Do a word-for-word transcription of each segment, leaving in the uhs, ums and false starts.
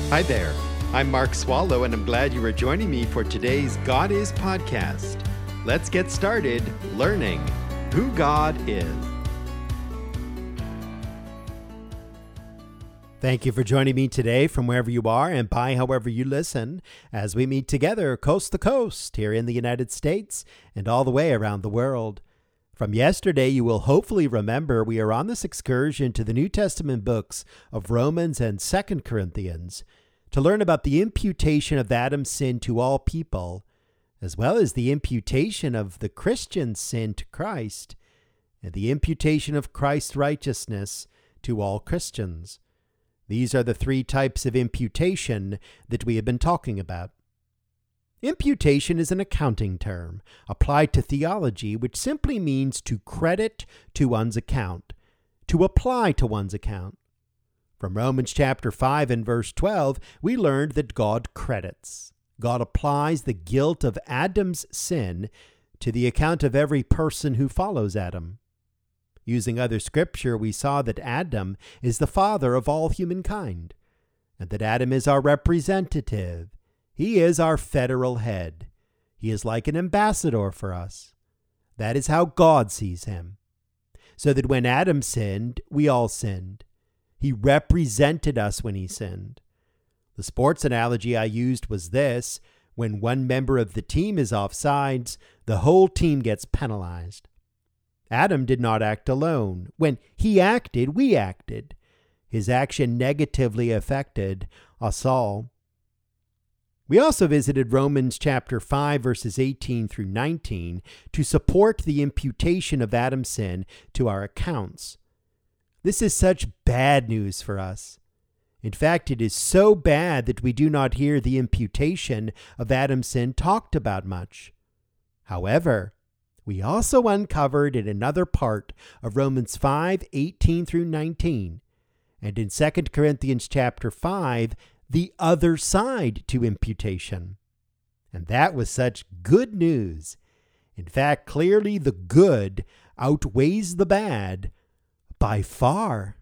Hi there. I'm Mark Swallow, and I'm glad you are joining me for today's God Is podcast. Let's get started learning who God is. Thank you for joining me today from wherever you are and by however you listen as we meet together coast to coast here in the United States and all the way around the world. From yesterday, you will hopefully remember we are on this excursion to the New Testament books of Romans and Second Corinthians to learn about the imputation of Adam's sin to all people, as well as the imputation of the Christian's sin to Christ, and the imputation of Christ's righteousness to all Christians. These are the three types of imputation that we have been talking about. Imputation is an accounting term applied to theology, which simply means to credit to one's account, to apply to one's account. From Romans chapter five and verse twelve, we learned that God credits. God applies the guilt of Adam's sin to the account of every person who follows Adam. Using other scripture, we saw that Adam is the father of all humankind, and that Adam is our representative. He is our federal head. He is like an ambassador for us. That is how God sees him. So that when Adam sinned, we all sinned. He represented us when he sinned. The sports analogy I used was this: when one member of the team is offsides, the whole team gets penalized. Adam did not act alone. When he acted, we acted. His action negatively affected us all. We also visited Romans chapter five, verses eighteen through nineteen to support the imputation of Adam's sin to our accounts. This is such bad news for us. In fact, it is so bad that we do not hear the imputation of Adam's sin talked about much. However, we also uncovered in another part of Romans five, eighteen through nineteen, and in Second Corinthians chapter five, the other side to imputation. And that was such good news. In fact, clearly the good outweighs the bad by far.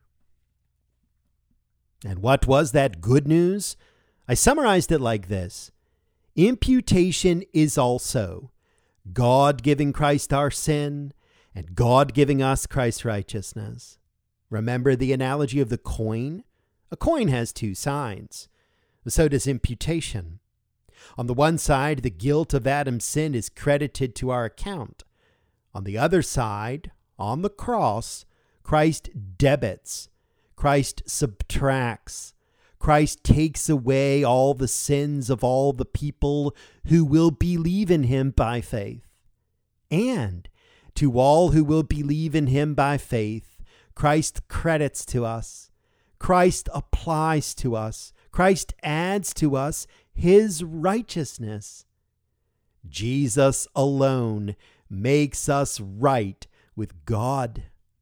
And what was that good news? I summarized it like this: imputation is also God giving Christ our sin and God giving us Christ's righteousness. Remember the analogy of the coin? A coin has two sides. So does imputation. On the one side, the guilt of Adam's sin is credited to our account. On the other side, on the cross, Christ debits, Christ subtracts, Christ takes away all the sins of all the people who will believe in him by faith. And to all who will believe in him by faith, Christ credits to us, Christ applies to us, Christ adds to us his righteousness. Jesus alone makes us right with God.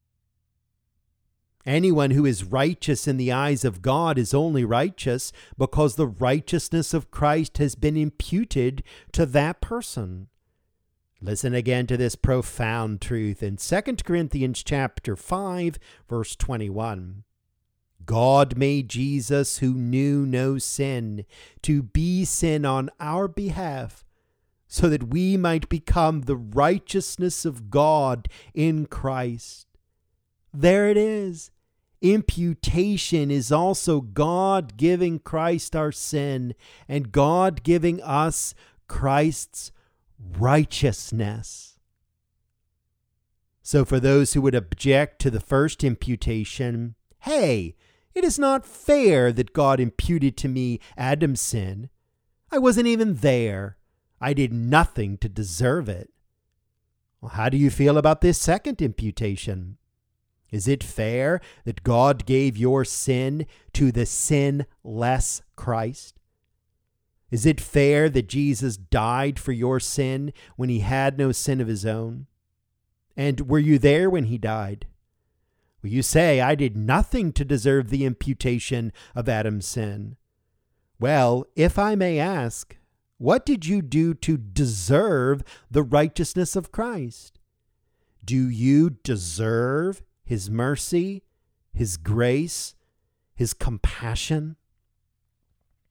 Anyone who is righteous in the eyes of God is only righteous because the righteousness of Christ has been imputed to that person. Listen again to this profound truth in Second Corinthians chapter five, verse twenty-one. God made Jesus, who knew no sin, to be sin on our behalf, so that we might become the righteousness of God in Christ. There it is. Imputation is also God giving Christ our sin and God giving us Christ's righteousness. So for those who would object to the first imputation, hey, it is not fair that God imputed to me Adam's sin. I wasn't even there. I did nothing to deserve it. Well, how do you feel about this second imputation? Is it fair that God gave your sin to the sinless Christ? Is it fair that Jesus died for your sin when he had no sin of his own? And were you there when he died? Well, you say, I did nothing to deserve the imputation of Adam's sin. Well, if I may ask, what did you do to deserve the righteousness of Christ? Do you deserve his mercy, his grace, his compassion?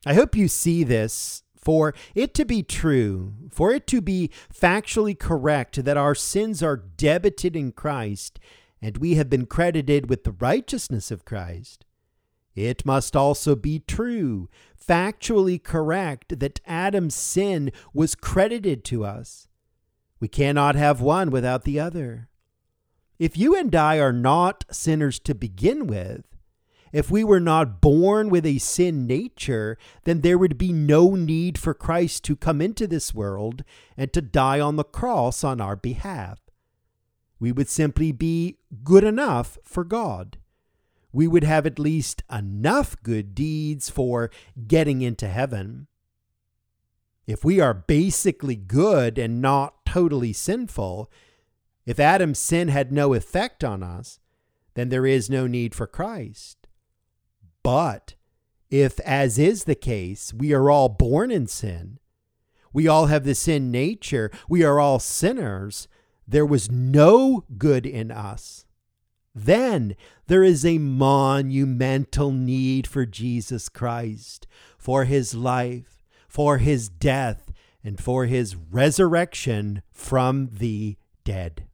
I hope you see this. For it to be true, for it to be factually correct that our sins are debited in Christ and we have been credited with the righteousness of Christ, it must also be true, factually correct that Adam's sin was credited to us. We cannot have one without the other. If you and I are not sinners to begin with, if we were not born with a sin nature, then there would be no need for Christ to come into this world and to die on the cross on our behalf. We would simply be good enough for God. We would have at least enough good deeds for getting into heaven. If we are basically good and not totally sinful, if Adam's sin had no effect on us, then there is no need for Christ. But if, as is the case, we are all born in sin, we all have the sin nature, we are all sinners, there was no good in us, then there is a monumental need for Jesus Christ, for his life, for his death, and for his resurrection from the dead.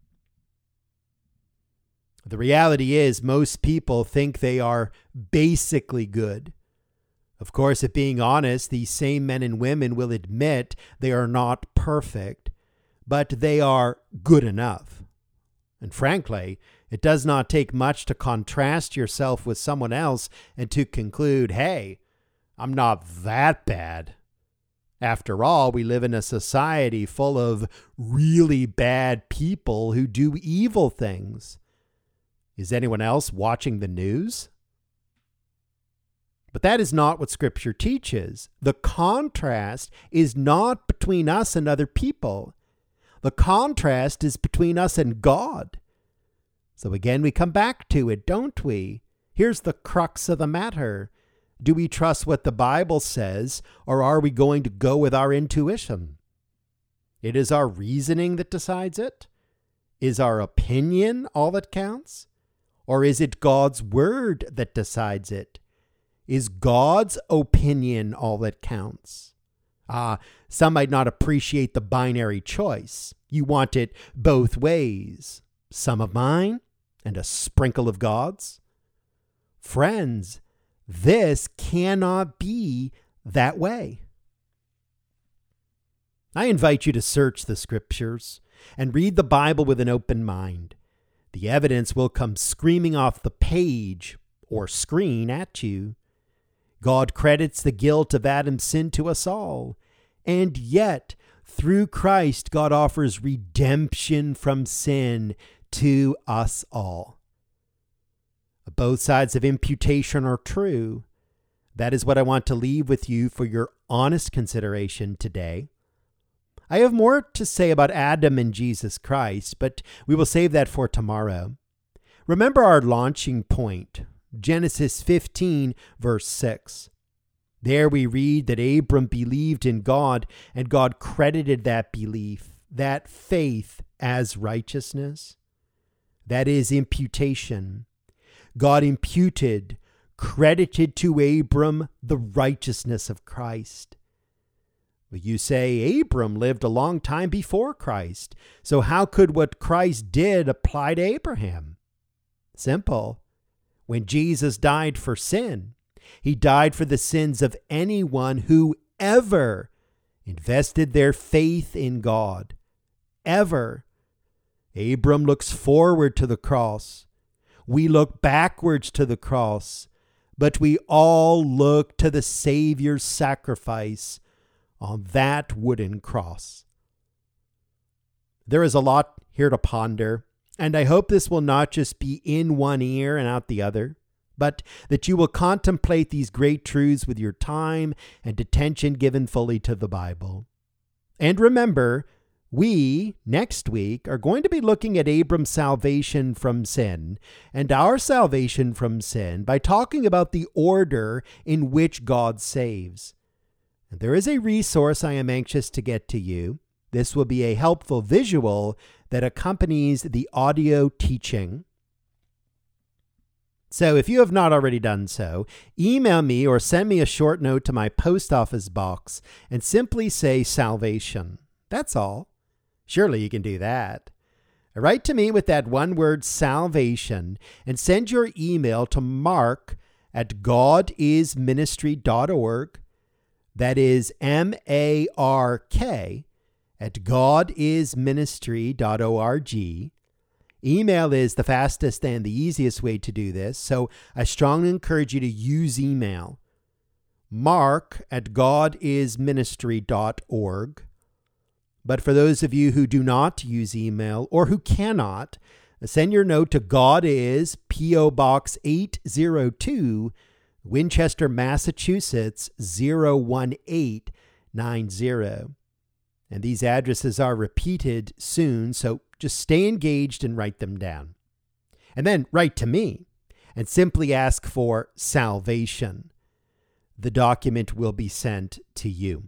The reality is most people think they are basically good. Of course, if being honest, these same men and women will admit they are not perfect, but they are good enough. And frankly, it does not take much to contrast yourself with someone else and to conclude, hey, I'm not that bad. After all, we live in a society full of really bad people who do evil things. Is anyone else watching the news? But that is not what Scripture teaches. The contrast is not between us and other people. The contrast is between us and God. So again, we come back to it, don't we? Here's the crux of the matter. Do we trust what the Bible says, or are we going to go with our intuition? It is our reasoning that decides it? Is our opinion all that counts? Or is it God's word that decides it? Is God's opinion all that counts? Ah, some might not appreciate the binary choice. You want it both ways. Some of mine and a sprinkle of God's. Friends, this cannot be that way. I invite you to search the Scriptures and read the Bible with an open mind. The evidence will come screaming off the page or screen at you. God credits the guilt of Adam's sin to us all. And yet, through Christ, God offers redemption from sin to us all. Both sides of imputation are true. That is what I want to leave with you for your honest consideration today. I have more to say about Adam and Jesus Christ, but we will save that for tomorrow. Remember our launching point, Genesis fifteen, verse six. There we read that Abram believed in God, and God credited that belief, that faith, as righteousness. That is imputation. God imputed, credited to Abram the righteousness of Christ. You say Abram lived a long time before Christ, so how could what Christ did apply to Abraham? Simple. When Jesus died for sin, he died for the sins of anyone who ever invested their faith in God. Ever. Abram looks forward to the cross. We look backwards to the cross, but we all look to the Savior's sacrifice on that wooden cross. There is a lot here to ponder, and I hope this will not just be in one ear and out the other, but that you will contemplate these great truths with your time and attention given fully to the Bible. And remember, we, next week, are going to be looking at Abram's salvation from sin and our salvation from sin by talking about the order in which God saves. And there is a resource I am anxious to get to you. This will be a helpful visual that accompanies the audio teaching. So if you have not already done so, email me or send me a short note to my post office box and simply say salvation. That's all. Surely you can do that. Write to me with that one word salvation and send your email to mark at godisministry dot org. That is M A R K at godisministry dot org. Email is the fastest and the easiest way to do this, so I strongly encourage you to use email. Mark at godisministry dot org. But for those of you who do not use email or who cannot, send your note to God Is, P O Box eight oh two, Winchester, Massachusetts zero one eight nine zero. And these addresses are repeated soon, so just stay engaged and write them down. And then write to me and simply ask for salvation. The document will be sent to you.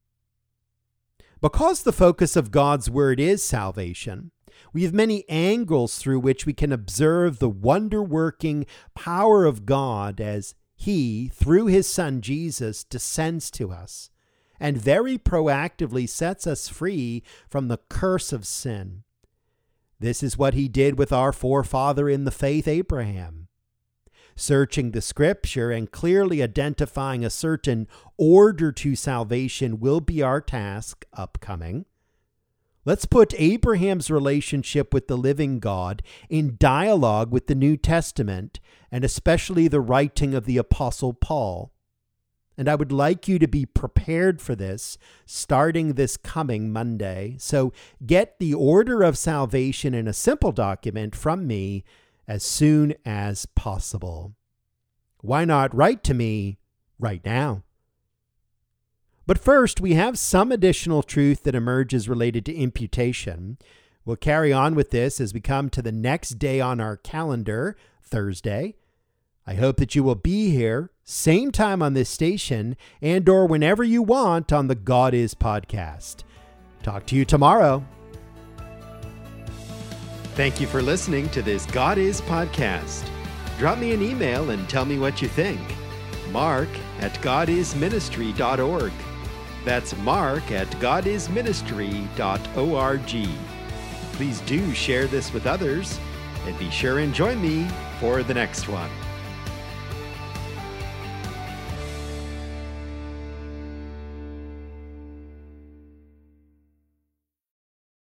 Because the focus of God's Word is salvation, we have many angles through which we can observe the wonder-working power of God as He, through His Son Jesus, descends to us and very proactively sets us free from the curse of sin. This is what He did with our forefather in the faith, Abraham. Searching the Scripture and clearly identifying a certain order to salvation will be our task upcoming. Let's put Abraham's relationship with the living God in dialogue with the New Testament, and especially the writing of the Apostle Paul. And I would like you to be prepared for this starting this coming Monday. So get the order of salvation in a simple document from me as soon as possible. Why not write to me right now? But first, we have some additional truth that emerges related to imputation. We'll carry on with this as we come to the next day on our calendar, Thursday. I hope that you will be here, same time on this station, and or whenever you want on the God Is podcast. Talk to you tomorrow. Thank you for listening to this God Is podcast. Drop me an email and tell me what you think. Mark at godisministry dot org. That's Mark at godisministry dot org. Please do share this with others, and be sure and join me for the next one.